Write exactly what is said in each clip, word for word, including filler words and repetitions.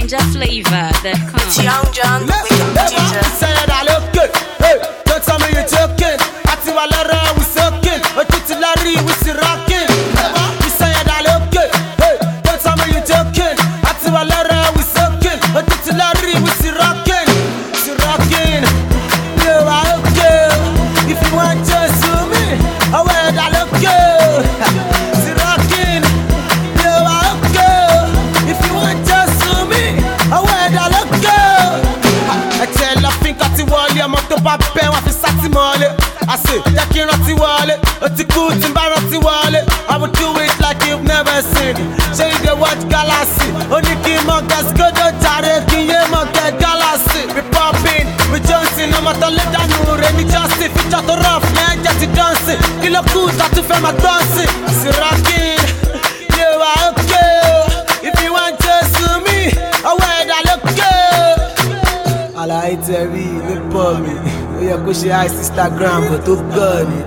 Ninja Flavor dot com. Young John, the wicked producer. Say that I look good. Hey, don't tell me you're joking. I see what Lara we soaking. I put the Larry we see rocking. You say that I look good. Hey, don't tell me you're joking. I see what Lara we soaking. I put the Larry we see rocking. See rocking. Yeah, I look good. If you want to sue me, I wear that look good. See rocking. Yeah, I look good. If you want to sue me, I wear that look good. I tell I think I ti wọlé ọmọ tó bá bẹ́ wọn fi sátì mọ́lé. I say jẹ́ kí n rántí wọlé, ó ti kú tí n bá rántí wọlé. I will do it like you've never seen. Ṣé you dey watch Galaxy? Ó ní kí n mọ gẹ́sìkódó jàre kí n yé mọ gẹ́ Galaxy. We poppin, we johnson, ọmọ tó lé dànù rẹ̀ ní Justin. Fíjọ́ tó rough ní ẹ̀jẹ̀ ti dancing. Kí ló kù tá tún fẹ́ máa dancing? Sí rocking, you are okay. If you want to sue me, I wear that look good. Àlàyé tẹ̀rí ní pọ̀ mi, ó yẹ kó ṣe ice Instagram bó tó gàn ni.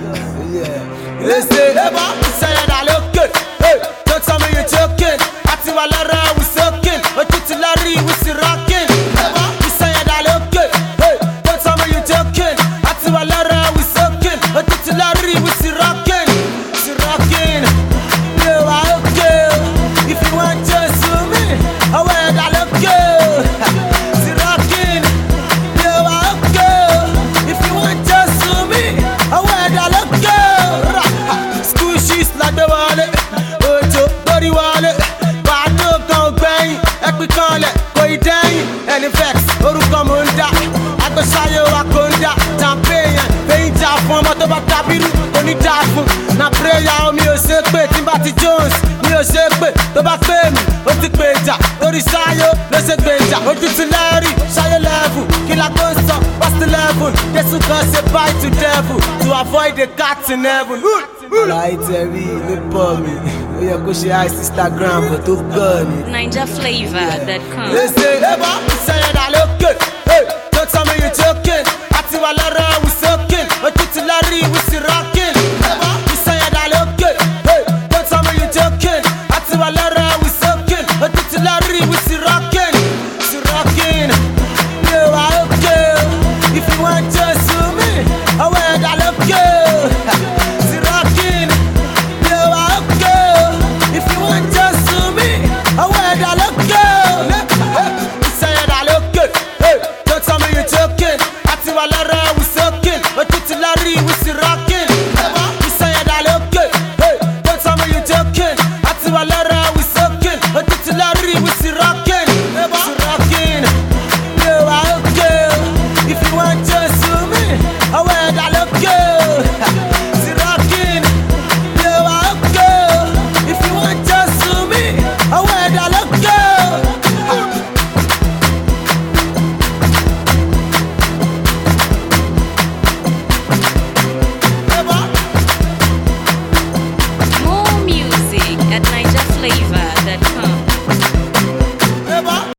Ilé ṣe ẹ̀bọ̀ ìṣẹ̀yẹ̀ dà lókè, don't tell me you're joking. Àti wà lọ́rọ̀ we soaking, ojú ti lọ́rí we sì rocking. Ẹ̀bọ̀ ìṣẹ̀yẹ̀ dà lókè, don't tell me you're joking. Àti wà lọ́rọ̀ we soaking, ojú ti lọ́rí we sì rocking. Sì rocking, you are okay. If you want to sue me, I wear that look good. Sì rocking, you are okay. If you want to sue me, I wear that look good. School shoes like the wallet, ojo lórí wallet. Bàánú kan gbẹ̀yìn, ẹ̀pìn kan lẹ̀ kò ì dẹ́yìn. Ẹni vex orúkọ mò ń dá, àgbẹ̀sáyé wa kò ń dá. Champagne fẹ́yìn jà fún ọmọ tó bá dábìrú onídàá fún. Na prayer omi ò ṣe pé tí n bá ti Jones mi ò ṣe pé tó bá pè mí ó ti pè jà lórí Ṣáyó ló ṣe gbèjà ojú ti lẹ́rì Ṣáyó level kí la tó ń sọ what's the level Jésù kan ṣe bye to devil to avoid the cat in heaven. Àlàyé tẹ̀rí ní pọ̀ mi, ó yẹ kó ṣe ice Instagram bó tó gàn ni. Ninja Flavor dot com. Ilé ṣe ẹ̀bọ̀ ìṣẹ̀yẹ̀ dà lókè, don't tell me you're joking. Àti wà lọ́rọ̀